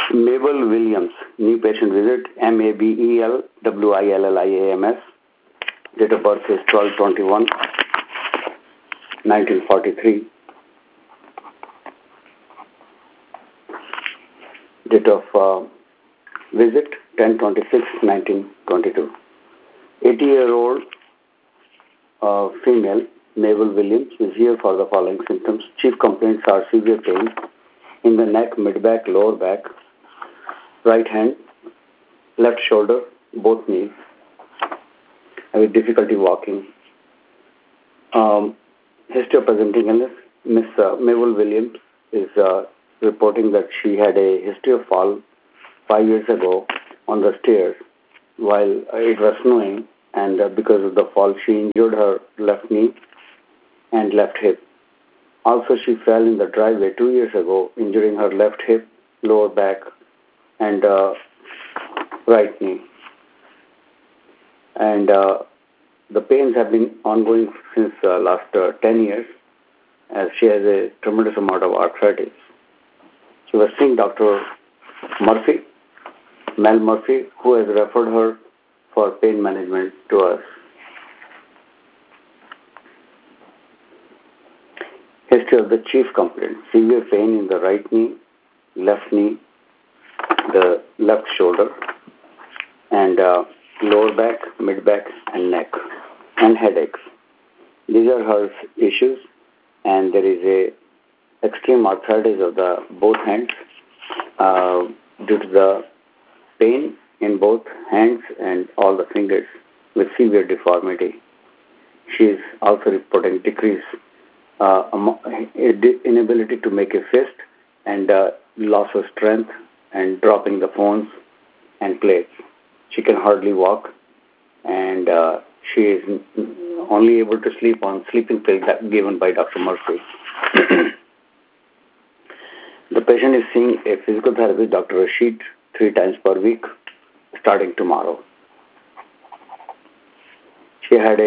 Mabel Williams, new patient visit, Mabelwilliams. Date of birth is 12/21/1943. Date of visit 10/26/1922. 80-year-old female, Mabel Williams, is here for the following symptoms. Chief complaints are severe pain in the neck, mid-back, lower back, right hand, left shoulder, both knees, with difficulty walking. History of presenting illness. Miss Mabel Williams is reporting that she had a history of fall 5 years ago on the stairs while it was snowing, and because of the fall she injured her left knee and left hip. Also, she fell in the driveway 2 years ago, injuring her left hip, lower back, and right knee. And the pains have been ongoing since last 10 years, as she has a tremendous amount of arthritis. She was seeing Dr. Murphy, Mel Murphy, who has referred her for pain management to us. History of the chief complaint: severe pain in the right knee, the left shoulder, and lower back, mid back, and neck, and headaches. These are her issues, and there is a extreme arthritis of the both hands due to the pain in both hands and all the fingers with severe deformity. She is also reporting decreased inability to make a fist and loss of strength and dropping the phones and plates. She can hardly walk, and she is only able to sleep on sleeping pill given by Dr. Murphy. The patient is seeing a physical therapist, Dr. Rashid, 3 times per week, starting tomorrow. She had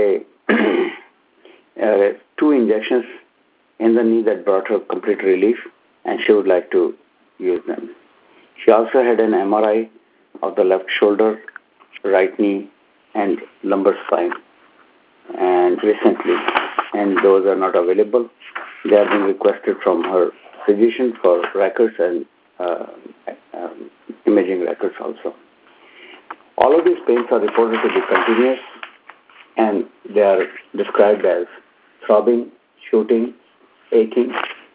2 injections in the knee that brought her complete relief, and she would like to use them. She also had an MRI of the left shoulder, right knee, and lumbar spine, and recently, and those are not available. They are being requested from her physician for records and imaging records also. All of these pains are reported to be continuous, and they are described as throbbing, shooting, aching,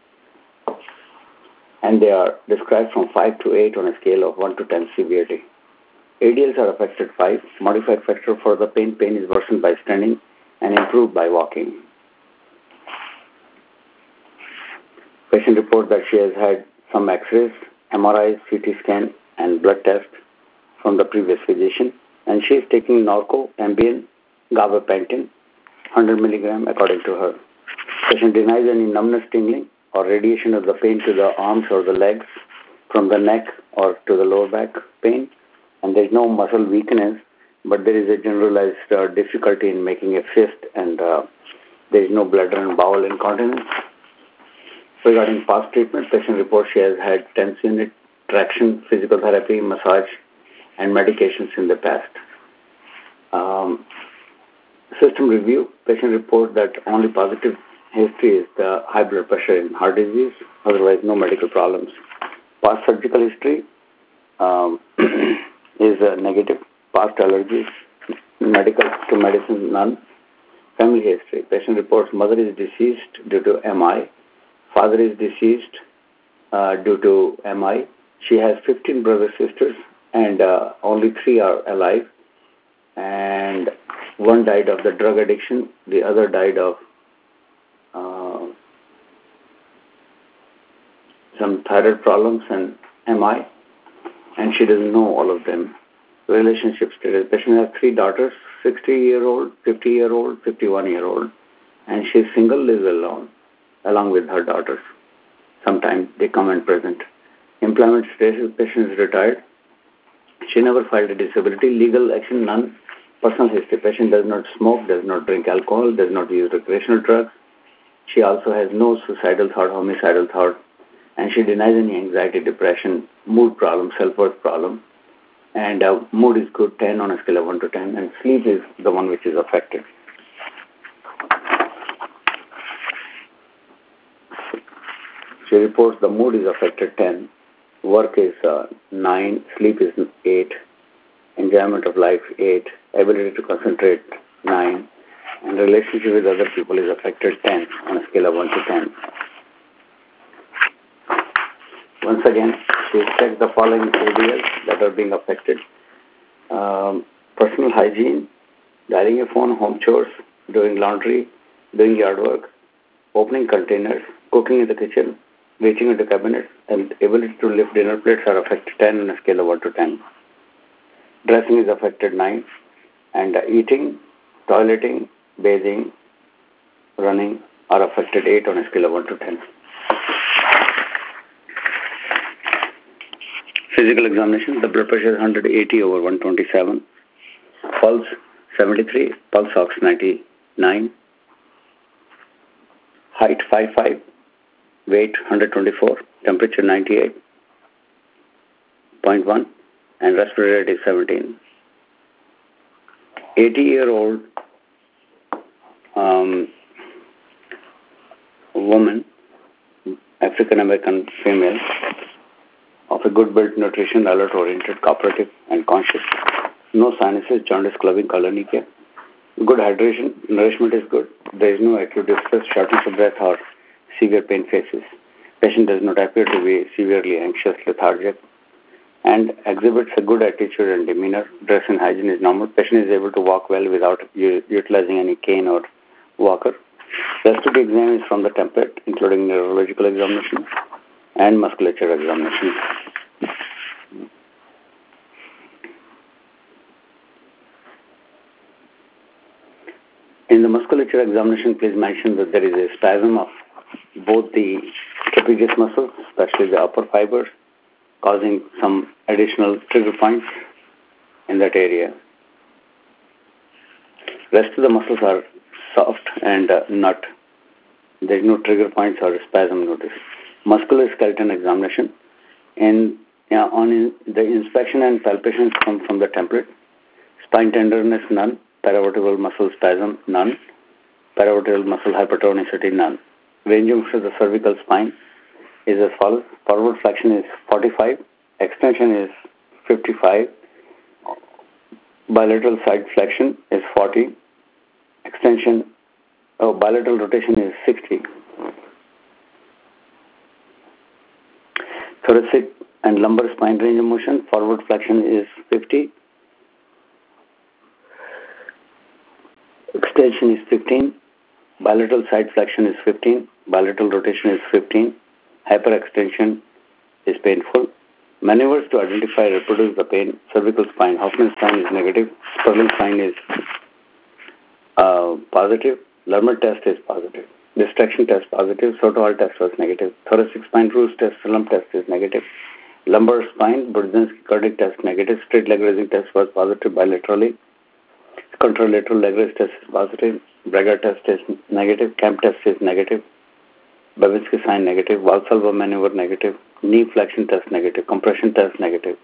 and they are described from 5 to 8 on a scale of 1 to 10 severity. ADLs are affected 5. Modified factor for the pain is worsened by standing and improved by walking. Patient report that she has had some X-rays, MRI, CT scan, and blood test from the previous physician, and she is taking Norco, Ambien, gabapentin, 100 milligram according to her. Patient denies any numbness, tingling, or radiation of the pain to the arms or the legs, from the neck or to the lower back pain, and there is no muscle weakness, but there is a generalized difficulty in making a fist, and there is no bladder and bowel incontinence. Regarding past treatment, patient reports she has had TENS unit, traction, physical therapy, massage, and medications in the past. System review, patient report that only positive history is the high blood pressure and heart disease, otherwise no medical problems. Past surgical history is negative. Past allergies, medical to medicine, none. Family history, patient reports mother is deceased due to MI, father is deceased due to MI. She has 15 brothers, sisters, and only 3 are alive, and one died of the drug addiction, the other died of some thyroid problems and MI, and she doesn't know all of them. Relationship status, patient has 3 daughters, 60-year-old, 50-year-old, 51-year-old, and she is single, lives alone, along with her daughters. Sometimes they come and present. Employment status, patient is retired. She never filed a disability. Legal action, none. Personal history, patient does not smoke, does not drink alcohol, does not use recreational drugs. She also has no suicidal thought, homicidal thought, and she denies any anxiety, depression, mood problem, self-worth problem. And mood is good, 10 on a scale of 1 to 10, and sleep is the one which is affected. She reports the mood is affected 10, work is 9, sleep is 8, enjoyment of life 8, ability to concentrate 9, and relationship with other people is affected 10 on a scale of 1 to 10. Once again, she checks the following areas that are being affected. Personal hygiene, dialing a phone, home chores, doing laundry, doing yard work, opening containers, cooking in the kitchen, reaching into cabinets, and ability to lift dinner plates are affected 10 on a scale of 1 to 10. Dressing is affected 9, and eating, toileting, bathing, running are affected 8 on a scale of 1 to 10. Physical examination, the blood pressure is 180 over 127, pulse 73, pulse ox 99, height 5'5", weight 124, temperature 98.1, and respiratory rate is 17. 80-year-old woman, African American female, of a good built, nutrition, alert oriented, cooperative, and conscious. No sinuses, jaundice, clubbing, colonychia. Good hydration, nourishment is good. There is no acute distress, shortness of breath, or severe pain faces. Patient does not appear to be severely anxious, lethargic, and exhibits a good attitude and demeanor. Dress and hygiene is normal. Patient is able to walk well without utilizing any cane or walker. Rest of the exam is from the template, including neurological examination and musculature examination. In the musculature examination, please mention that there is a spasm of both the trapezius muscles, especially the upper fibers, causing some additional trigger points in that area. Rest of the muscles are soft and not. There is no trigger points or spasm noticed. Musculoskeletal examination. On the inspection and palpation come from the template. Spine tenderness, none. Paravertebral muscle spasm, none. Paravertebral muscle hypertonicity, none. Range of motion of the cervical spine is as follows. Forward flexion is 45. Extension is 55. Bilateral side flexion is 40. Bilateral rotation is 60. Thoracic and lumbar spine range of motion, forward flexion is 50. Extension is 15. Bilateral side flexion is 15. Bilateral rotation is 15. Hyperextension is painful. Maneuvers to identify and reproduce the pain. Cervical spine, Hoffman spine is negative. Sperling spine is positive. Lerner test is positive. Distraction test positive. Soto-Hall test was negative. Thoracic spine Roos test, Salem test is negative. Lumbar spine, Brudzinski-Kurdyk test negative. Straight leg raising test was positive bilaterally. Contralateral leg raise test is positive. Braga test is negative. Camp test is negative. Babinski sign negative. Valsalva maneuver negative. Knee flexion test negative. Compression test negative.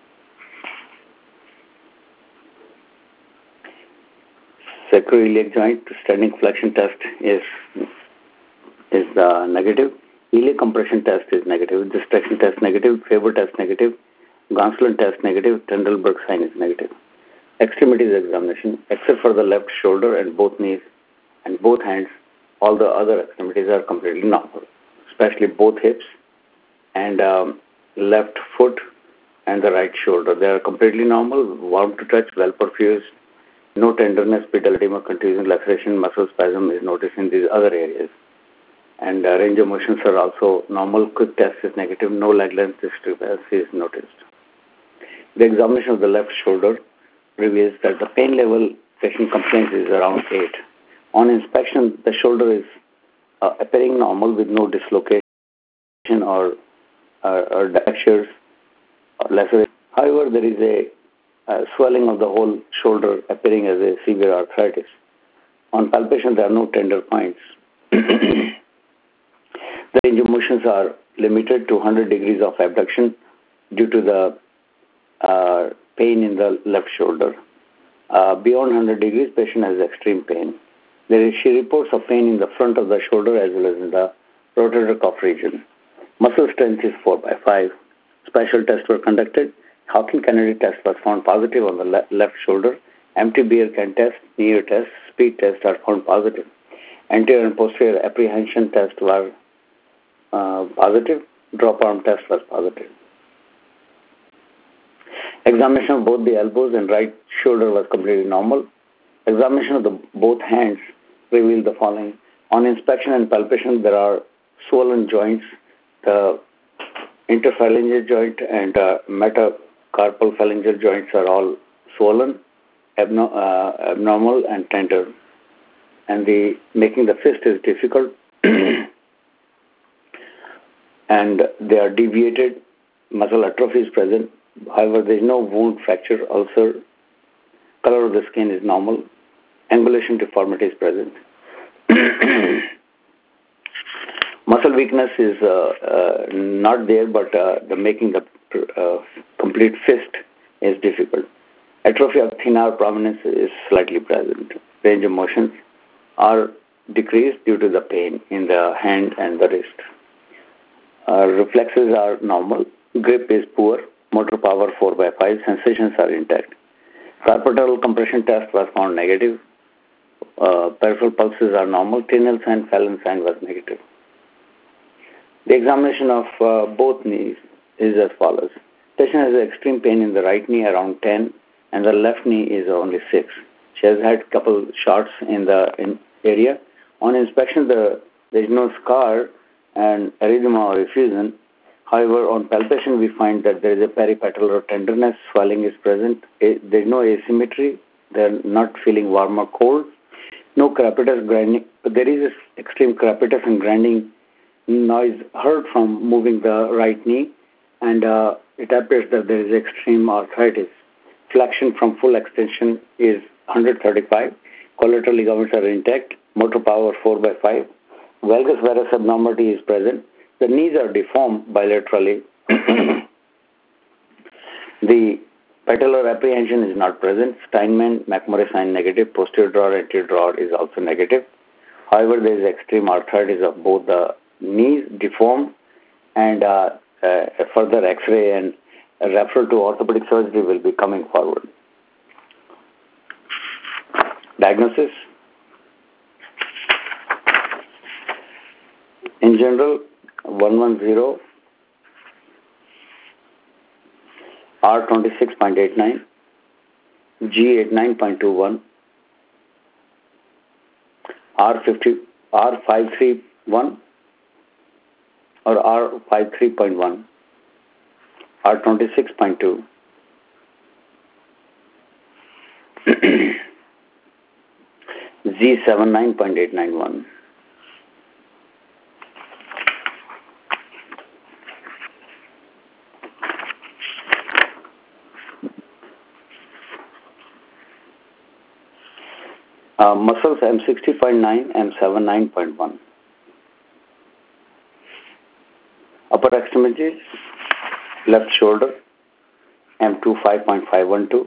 Sacroiliac joint standing flexion test is negative. Iliac compression test is negative. Distraction test negative. Faber test negative. Gonsolin test negative. Trendelenburg sign is negative. Extremities examination, except for the left shoulder and both knees and both hands, all the other extremities are completely normal, especially both hips and left foot and the right shoulder. They are completely normal, warm to touch, well perfused, no tenderness, pedal edema, contusion, laceration, muscle spasm is noticed in these other areas. And range of motions are also normal. Quick test is negative, no leg length discrepancy is noticed. The examination of the left shoulder reveals that the pain level patient complains is around 8. On inspection, the shoulder is appearing normal with no dislocation or fractures or laceration. However, there is a swelling of the whole shoulder appearing as a severe arthritis. On palpation, there are no tender points. The range of motions are limited to 100 degrees of abduction due to the pain in the left shoulder. Beyond 100 degrees, patient has extreme pain. She reports of pain in the front of the shoulder as well as in the rotator cuff region. Muscle strength is 4 by 5. Special tests were conducted. Hawking-Kennedy test was found positive on the left shoulder. Empty beer can test, knee test, speed test are found positive. Anterior and posterior apprehension test were positive. Drop arm test was positive. Examination of both the elbows and right shoulder was completely normal. Examination of both hands revealed the following. On inspection and palpation, there are swollen joints. The interphalangeal joint and metacarpal phalangeal joints are all swollen, abnormal and tender. And making the fist is difficult. And they are deviated. Muscle atrophy is present. However, there is no wound, fracture, ulcer. Color of the skin is normal. Angulation deformity is present. Muscle weakness is not there, but making the complete fist is difficult. Atrophy of thin arm prominence is slightly present. Range of motions are decreased due to the pain in the hand and the wrist. Reflexes are normal. Grip is poor. Motor power 4 by 5. Sensations are intact. Carpal compression test was found negative. Peripheral pulses are normal. Tinel sign, Fallon sign was negative. The examination of both knees is as follows. Patient has extreme pain in the right knee around 10 and the left knee is only 6. She has had couple shots in the area. On inspection, there is no scar and erythema or effusion. However, on palpation, we find that there is a peripatellar tenderness, swelling is present. There is no asymmetry. They are not feeling warm or cold. No crepitus grinding, but there is extreme crepitus and grinding noise heard from moving the right knee, and it appears that there is extreme arthritis. Flexion from full extension is 135. Collateral ligaments are intact. Motor power 4 by 5. Valgus varus abnormality is present. The knees are deformed bilaterally. The patellar apprehension is not present. Steinman, McMurray sign negative. Posterior drawer, anterior drawer is also negative. However, there is extreme arthritis of both the knees deformed, and further X-ray and referral to orthopedic surgery will be coming forward. Diagnosis. In general, 110, R26.89, G89.21, R531 or R53.1, R26.2, Z79.891. Muscles M60.9, M79.1. Upper extremities, left shoulder, M25.512,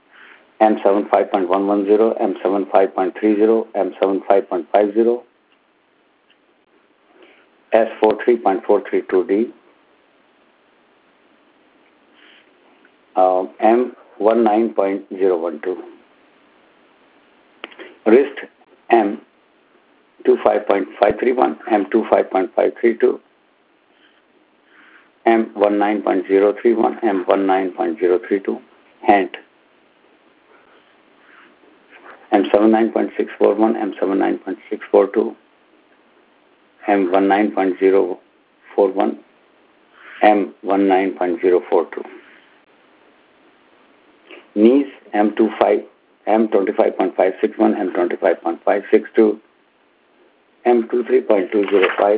M75.110, M75.30, M75.50, S43.432D, M19.012. Wrist M25.531, M25.532, M19.031, M19.032. Hand M79.641, M79.642, M19.041, M19.042. Knees M25.561, M25.562, M23.205,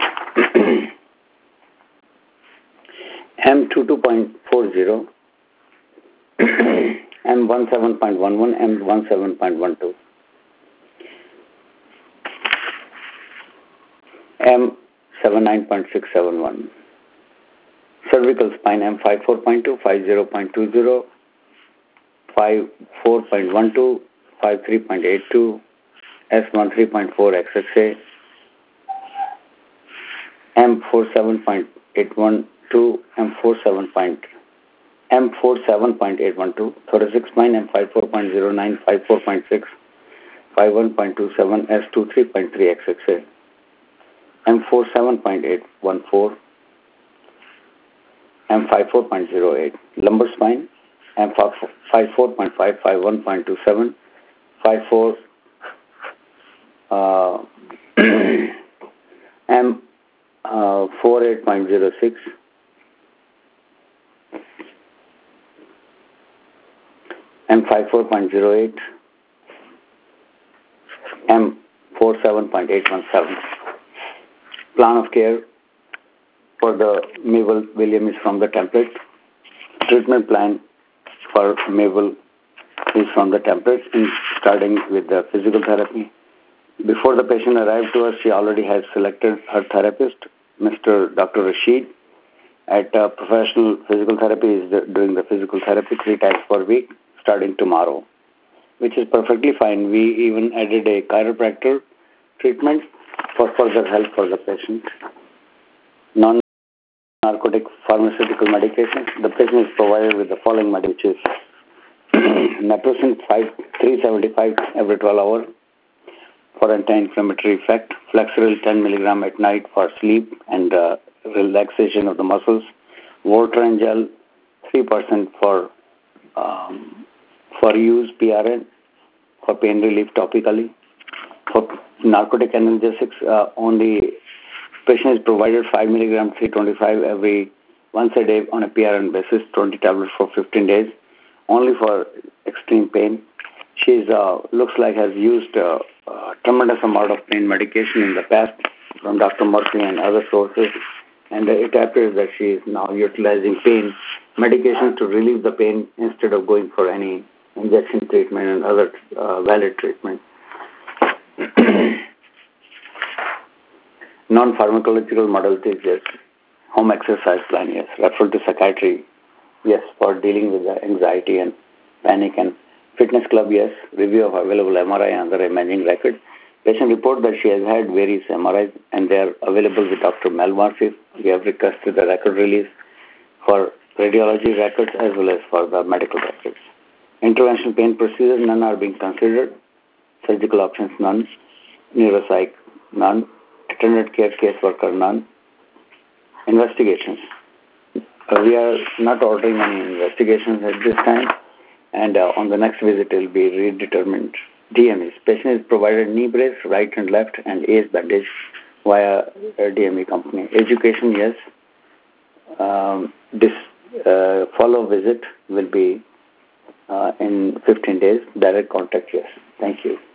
M22.40, M17.11, M17.12, 79.671. Cervical spine M54.2, 50.20, 54.12, 53.82, S13.4 XXA, M47.812, M47.812, thoracic spine M54.09, 54.6, 51.27, S23.3 XXA, M47.814, M54.08, lumbar spine M54.5, 51.27, 54, M48.06, M54.08, M47.817. Plan of care for the Mabel William is from the template. Treatment plan for Mabel is from the template, starting with the physical therapy. Before the patient arrived to us, she already has selected her therapist, Mr. Dr. Rashid. At professional physical therapy is doing the physical therapy 3 times per week, starting tomorrow, which is perfectly fine. We even added a chiropractor treatment for further help for the patient. Non-narcotic pharmaceutical medications. The patient is provided with the following medications: naproxen 375 every 12 hours for anti-inflammatory effect, Flexeril 10 mg at night for sleep and relaxation of the muscles, Voltaren gel 3% for use PRN for pain relief topically. For narcotic analgesics, only patient is provided 5 mg 325 every once a day on a PRN basis, 20 tablets for 15 days, only for extreme pain. She looks like has used tremendous amount of pain medication in the past from Dr. Murphy and other sources, and it appears that she is now utilizing pain medication to relieve the pain instead of going for any injection treatment and other valid treatment. Non-pharmacological modalities, yes. Home exercise plan, yes. Referral to psychiatry, yes, for dealing with the anxiety and panic. And fitness club, yes. Review of available MRI and other imaging records. Patient report that she has had various MRIs and they are available with Dr. Mel Murphy. We have requested the record release for radiology records as well as for the medical records. Interventional pain procedures, none are being considered. Surgical options, none. Neuropsych, none. Attended care caseworker, none. Investigations. We are not ordering any investigations at this time, and on the next visit it will be redetermined. DMEs. Patient is provided knee brace, right and left, and ACE bandage via a DME company. Education, yes. This follow visit will be in 15 days. Direct contact, yes. Thank you.